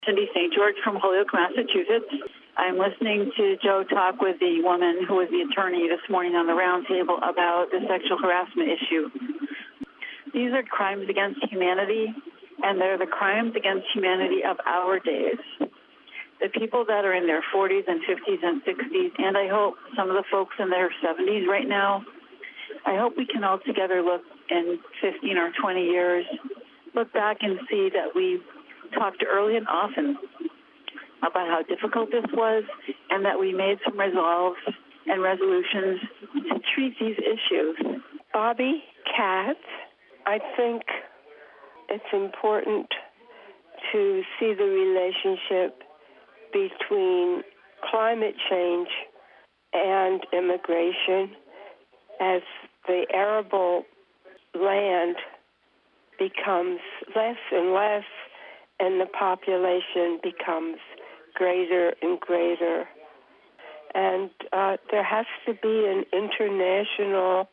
Cindy St. George from Holyoke, Massachusetts. I'm listening to Joe talk with the woman who was the attorney this morning on the round table about the sexual harassment issue. These are crimes against humanity, and they're the crimes against humanity of our days. The people that are in their 40s and 50s and 60s, and I hope some of the folks in their 70s right now, I hope we can all together look in 15 or 20 years, look back and see that we talked early and often about how difficult this was and that we made some resolves and resolutions to treat these issues. Bobby Katz, I think it's important to see the relationship between climate change and immigration as the arable land becomes less and less and the population becomes greater and greater. And there has to be an international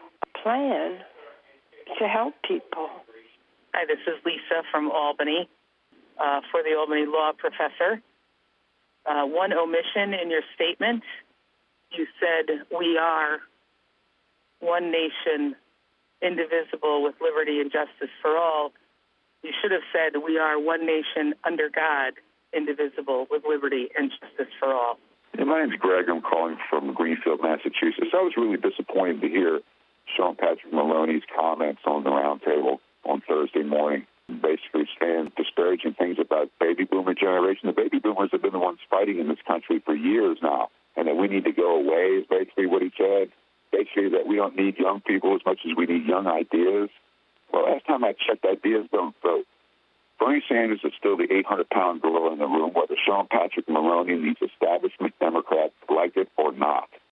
plan to help people. Hi, this is Lisa from Albany, for the Albany Law Professor. One omission in your statement, you said we are one nation, indivisible, with liberty and justice for all. You should have said we are one nation under God, indivisible, with liberty and justice for all. Yeah, my name's Greg. I'm calling from Greenfield, Massachusetts. I was really disappointed to hear Sean Patrick Maloney's comments on the roundtable on Thursday morning, basically saying disparaging things about baby boomer generation. The baby boomers have been the ones fighting in this country for years now, and that we need to go away is basically what he said. Basically that we don't need young people as much as we need young ideas. Well, last time I checked, ideas don't vote. Bernie Sanders is still the 800-pound gorilla in the room, whether Sean Patrick Maloney and these establishment Democrats